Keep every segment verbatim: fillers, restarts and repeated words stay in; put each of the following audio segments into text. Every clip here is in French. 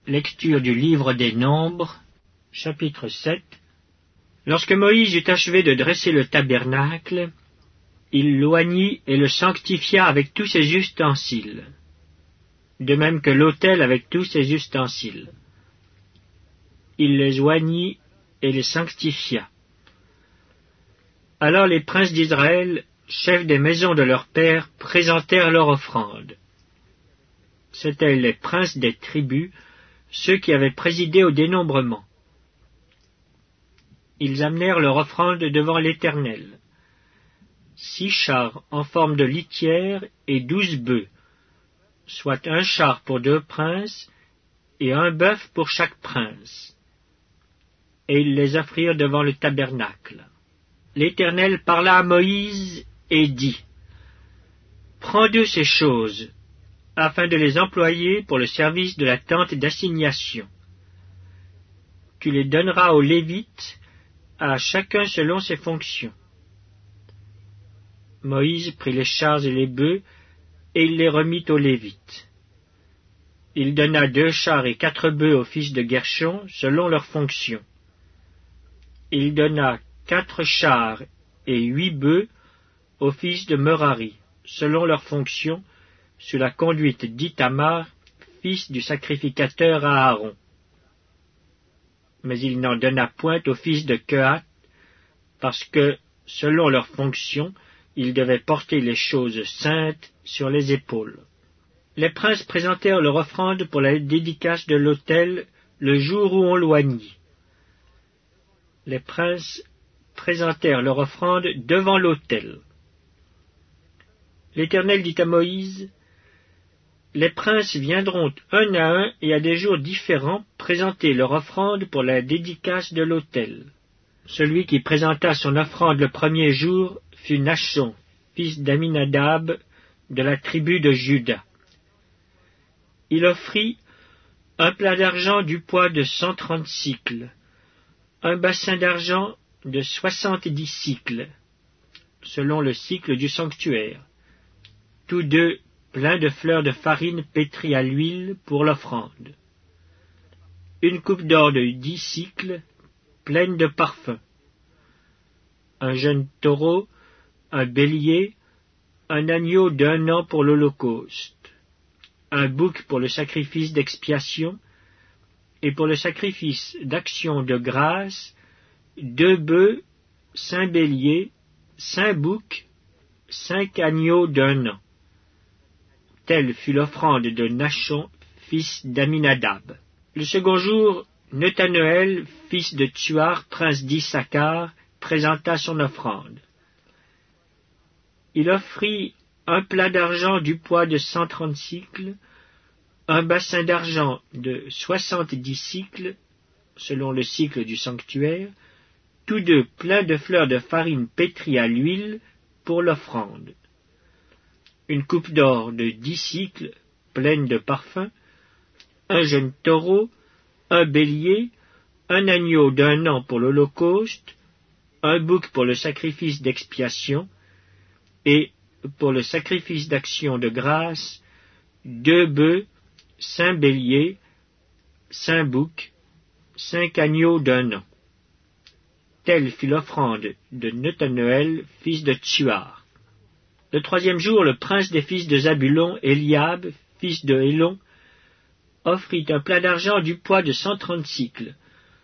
Lecture du livre des Nombres, chapitre sept. Lorsque Moïse eut achevé de dresser le tabernacle, il l'oignit et le sanctifia avec tous ses ustensiles, de même que l'autel avec tous ses ustensiles. Il les oignit et les sanctifia. Alors les princes d'Israël, chefs des maisons de leurs pères, présentèrent leur offrande. C'étaient les princes des tribus, ceux qui avaient présidé au dénombrement. Ils amenèrent leur offrande devant l'Éternel. Six chars en forme de litière et douze bœufs, soit un char pour deux princes et un bœuf pour chaque prince. Et ils les offrirent devant le tabernacle. L'Éternel parla à Moïse et dit, « Prends d'eux ces choses, afin de les employer pour le service de la tente d'assignation. Tu les donneras aux Lévites, à chacun selon ses fonctions. » Moïse prit les chars et les bœufs, et il les remit aux Lévites. Il donna deux chars et quatre bœufs aux fils de Guershon, selon leurs fonctions. Il donna quatre chars et huit bœufs aux fils de Merari, selon leurs fonctions, sous la conduite d'Ithamar, fils du sacrificateur Aaron. Mais il n'en donna point aux fils de Kehath, parce que, selon leurs fonctions, ils devaient porter les choses saintes sur les épaules. Les princes présentèrent leur offrande pour la dédicace de l'autel le jour où on l'oignit. Les princes présentèrent leur offrande devant l'autel. L'Éternel dit à Moïse, « Les princes viendront un à un et à des jours différents présenter leur offrande pour la dédicace de l'autel. Celui qui présenta son offrande le premier jour fut Nachshon, fils d'Aminadab, de la tribu de Juda. Il offrit un plat d'argent du poids de cent trente sicles, un bassin d'argent de soixante-dix sicles, selon le cycle du sanctuaire, tous deux pleins de fleurs de farine pétrie à l'huile pour l'offrande, une coupe d'or de dix sicles, pleine de parfums, un jeune taureau, un bélier, un agneau d'un an pour l'holocauste, un bouc pour le sacrifice d'expiation, et pour le sacrifice d'action de grâce, deux bœufs, cinq béliers, cinq boucs, cinq agneaux d'un an. Telle fut l'offrande de Nachshon, fils d'Aminadab. Le second jour, Nethaneël, fils de Tsuar, prince d'Issachar, présenta son offrande. Il offrit un plat d'argent du poids de cent trente sicles, un bassin d'argent de soixante-dix sicles, selon le cycle du sanctuaire, tous deux pleins de fleurs de farine pétrie à l'huile pour l'offrande, une coupe d'or de dix sicles, pleine de parfums, un jeune taureau, un bélier, un agneau d'un an pour l'holocauste, un bouc pour le sacrifice d'expiation, et, pour le sacrifice d'action de grâce, deux bœufs, cinq béliers, cinq boucs, cinq agneaux d'un an. Telle fut l'offrande de Nethaneël, fils de Tsuar. Le troisième jour, le prince des fils de Zabulon, Eliab, fils de Hélon, offrit un plat d'argent du poids de cent trente sicles,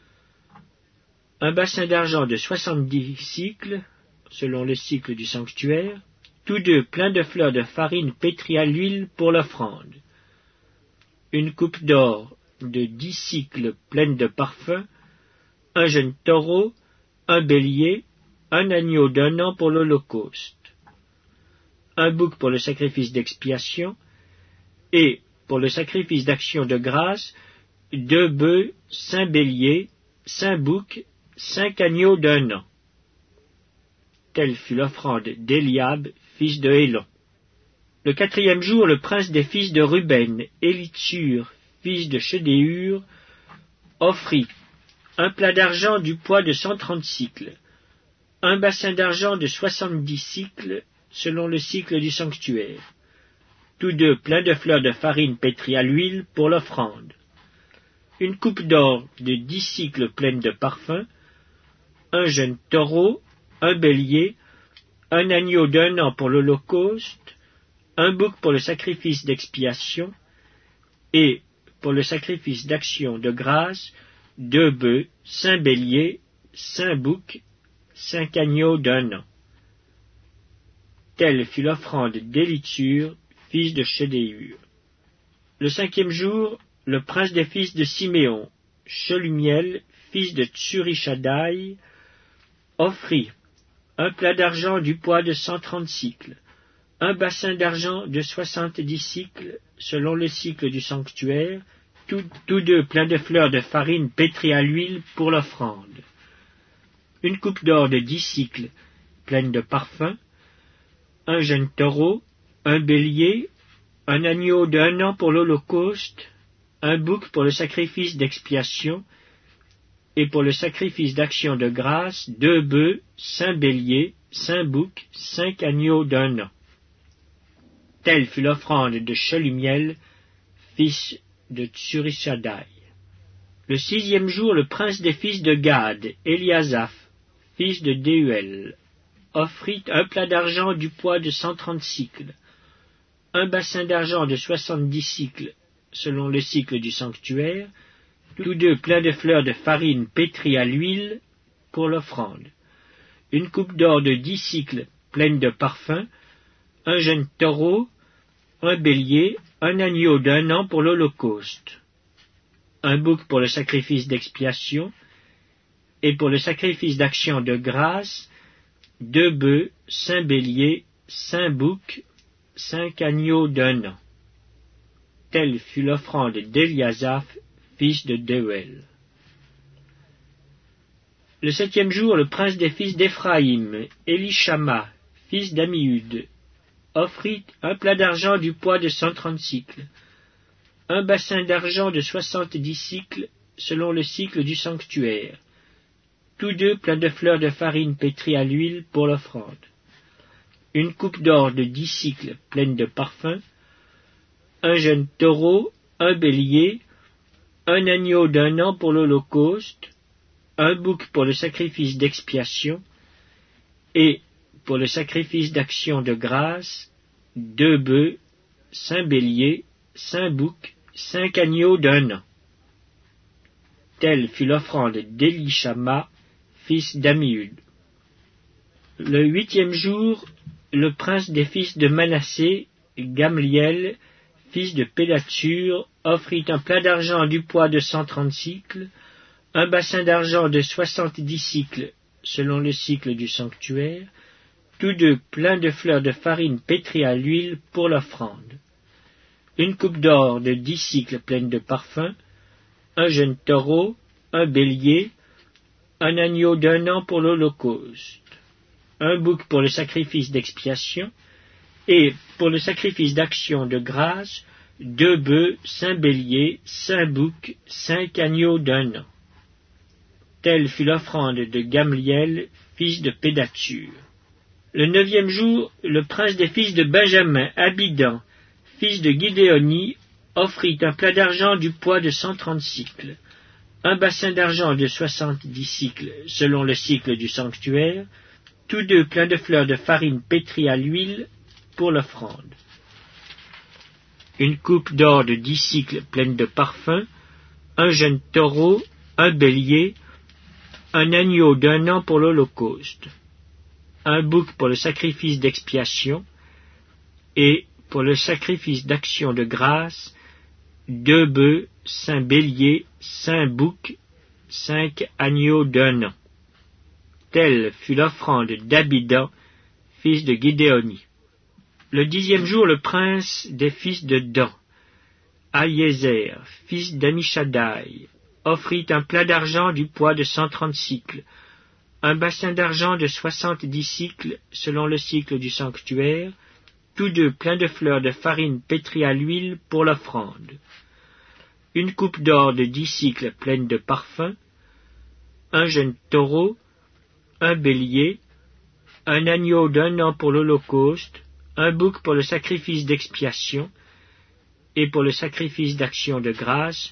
un bassin d'argent de soixante-dix sicles, selon le cycle du sanctuaire, tous deux pleins de fleurs de farine pétrie à l'huile pour l'offrande, une coupe d'or de dix sicles pleine de parfums, un jeune taureau, un bélier, un agneau d'un an pour l'holocauste, un bouc pour le sacrifice d'expiation, et, pour le sacrifice d'action de grâce, deux bœufs, cinq béliers, cinq boucs, cinq agneaux d'un an. Telle fut l'offrande d'Eliab, fils de Hélon. Le quatrième jour, le prince des fils de Ruben, Élitsur, fils de Chédéur, offrit un plat d'argent du poids de cent trente sicles, un bassin d'argent de soixante-dix sicles, selon le cycle du sanctuaire, tous deux pleins de fleurs de farine pétrie à l'huile pour l'offrande, une coupe d'or de dix cycles pleine de parfums, un jeune taureau, un bélier, un agneau d'un an pour l'holocauste, un bouc pour le sacrifice d'expiation, et pour le sacrifice d'action de grâce, deux bœufs, cinq béliers, cinq boucs, cinq agneaux d'un an. Telle fut l'offrande d'Élitsur, fils de Chédéur. Le cinquième jour, le prince des fils de Siméon, Shelumiel, fils de Tsurishaddaï, offrit un plat d'argent du poids de cent trente cycles, un bassin d'argent de soixante-dix cycles, selon le cycle du sanctuaire, tous, tous deux pleins de fleurs de farine pétrie à l'huile pour l'offrande. Une coupe d'or de dix cycles, pleine de parfums, un jeune taureau, un bélier, un agneau d'un an pour l'holocauste, un bouc pour le sacrifice d'expiation, et pour le sacrifice d'action de grâce, deux bœufs, cinq béliers, cinq boucs, cinq agneaux d'un an. Telle fut l'offrande de Shelumiel, fils de Tsurishaddaï. Le sixième jour, le prince des fils de Gad, Eliasaph, fils de Déuel, offrit un plat d'argent du poids de cent trente cycles, un bassin d'argent de soixante-dix cycles, selon le cycle du sanctuaire, tous deux pleins de fleurs de farine pétrie à l'huile pour l'offrande, une coupe d'or de dix cycles pleine de parfums, un jeune taureau, un bélier, un agneau d'un an pour l'holocauste, un bouc pour le sacrifice d'expiation, et pour le sacrifice d'action de grâce, deux bœufs, cinq béliers, cinq boucs, cinq agneaux d'un an. Telle fut l'offrande d'Eliasaph, fils de Déuel. Le septième jour, le prince des fils d'Éphraïm, Élishama, fils d'Ammiud, offrit un plat d'argent du poids de cent trente cycles, un bassin d'argent de soixante-dix cycles, selon le cycle du sanctuaire, tous deux pleins de fleurs de farine pétrie à l'huile pour l'offrande, une coupe d'or de dix cycles pleine de parfums, un jeune taureau, un bélier, un agneau d'un an pour l'holocauste, un bouc pour le sacrifice d'expiation, et pour le sacrifice d'action de grâce, deux bœufs, cinq béliers, cinq boucs, cinq agneaux d'un an. Telle fut l'offrande d'Élishama, fils d'Ammiud. Le huitième jour, le prince des fils de Manassé, Gamliel, fils de Pédatsur, offrit un plat d'argent du poids de cent trente cycles, un bassin d'argent de soixante-dix cycles, selon le cycle du sanctuaire, tous deux pleins de fleurs de farine pétrie à l'huile pour l'offrande, une coupe d'or de dix cycles pleine de parfums, un jeune taureau, un bélier, un agneau d'un an pour l'holocauste, un bouc pour le sacrifice d'expiation, et pour le sacrifice d'action de grâce, deux bœufs, cinq béliers, cinq boucs, cinq agneaux d'un an. Telle fut l'offrande de Gamliel, fils de Pédatsur. Le neuvième jour, le prince des fils de Benjamin, Abidan, fils de Gidéoni, offrit un plat d'argent du poids de cent trente cycles, un bassin d'argent de soixante-dix cycles, selon le cycle du sanctuaire, tous deux pleins de fleurs de farine pétrie à l'huile pour l'offrande, une coupe d'or de dix cycles pleine de parfums, un jeune taureau, un bélier, un agneau d'un an pour l'holocauste, un bouc pour le sacrifice d'expiation, et pour le sacrifice d'action de grâce, deux bœufs, cinq béliers, cinq boucs, cinq agneaux d'un an. Telle fut l'offrande d'Abidan, fils de Gidéoni. Le dixième jour, le prince des fils de Dan, Ahiézer, fils d'Amishaddaï, offrit un plat d'argent du poids de cent trente cycles, un bassin d'argent de soixante-dix cycles, selon le cycle du sanctuaire, tous deux pleins de fleurs de farine pétrie à l'huile pour l'offrande, une coupe d'or de dix cycles pleine de parfums, un jeune taureau, un bélier, un agneau d'un an pour l'holocauste, un bouc pour le sacrifice d'expiation, et pour le sacrifice d'action de grâce,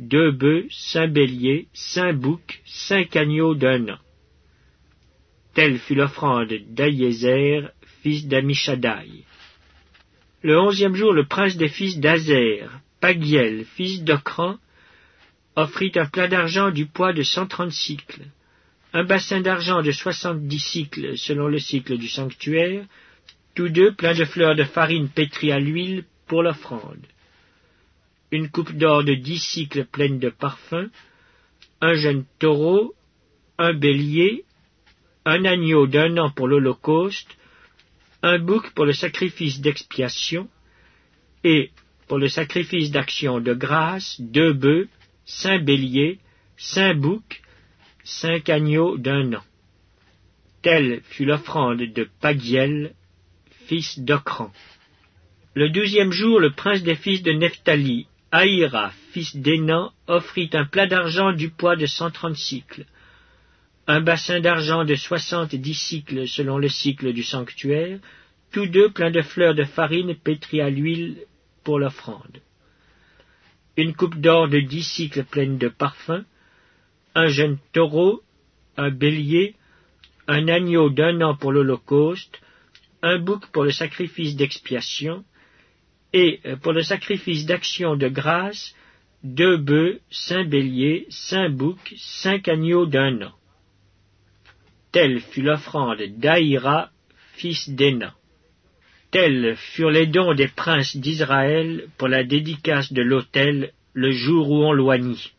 deux bœufs, cinq béliers, cinq boucs, cinq agneaux d'un an. Telle fut l'offrande d'Ahiézer, fils d'Amishadaï. Le onzième jour, le prince des fils d'Azer, Pagiel, fils d'Ocran, offrit un plat d'argent du poids de cent trente cycles, un bassin d'argent de soixante-dix cycles selon le cycle du sanctuaire, tous deux pleins de fleurs de farine pétrie à l'huile pour l'offrande, une coupe d'or de dix cycles pleine de parfums, un jeune taureau, un bélier, un agneau d'un an pour l'holocauste, un bouc pour le sacrifice d'expiation, et, pour le sacrifice d'action de grâce, deux bœufs, cinq béliers, cinq boucs, cinq agneaux d'un an. Telle fut l'offrande de Pagiel, fils d'Ocran. Le douzième jour, le prince des fils de Nephtali, Ahira, fils d'Énan, offrit un plat d'argent du poids de cent trente cycles, un bassin d'argent de soixante-dix cycles selon le cycle du sanctuaire, tous deux pleins de fleurs de farine pétrie à l'huile pour l'offrande, une coupe d'or de dix cycles pleine de parfums, un jeune taureau, un bélier, un agneau d'un an pour l'holocauste, un bouc pour le sacrifice d'expiation, et pour le sacrifice d'action de grâce, deux bœufs, cinq béliers, cinq boucs, cinq agneaux d'un an. Telle fut l'offrande d'Ahira, fils d'Énan. Tels furent les dons des princes d'Israël pour la dédicace de l'autel le jour où on l'oignit.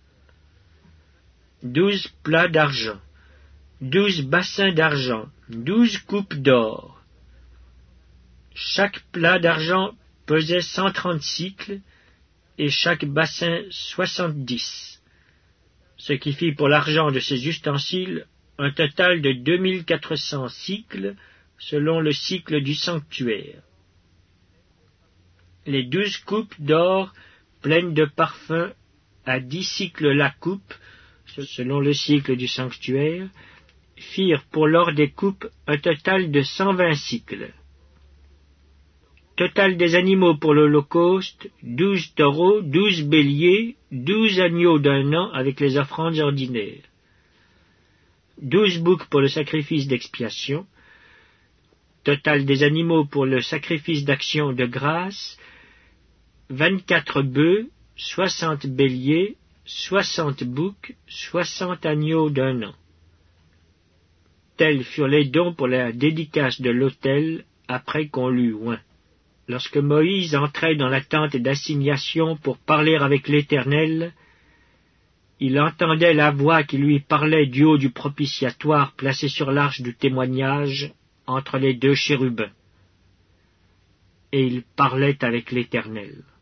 Douze plats d'argent, douze bassins d'argent, douze coupes d'or. Chaque plat d'argent pesait cent trente cycles, et chaque bassin soixante-dix, ce qui fit pour l'argent de ces ustensiles un total de deux mille quatre cents cycles, selon le cycle du sanctuaire. Les douze coupes d'or pleines de parfums à dix cycles la coupe, selon le cycle du sanctuaire, firent pour l'or des coupes un total de cent vingt cycles. Total des animaux pour l'holocauste, douze taureaux, douze béliers, douze agneaux d'un an avec les offrandes ordinaires, douze boucs pour le sacrifice d'expiation, total des animaux pour le sacrifice d'action de grâce, vingt-quatre bœufs, soixante béliers, soixante boucs, soixante agneaux d'un an. Tels furent les dons pour la dédicace de l'autel après qu'on l'eut oint. Lorsque Moïse entrait dans la tente d'assignation pour parler avec l'Éternel, il entendait la voix qui lui parlait du haut du propitiatoire placé sur l'arche du témoignage entre les deux chérubins. Et il parlait avec l'Éternel.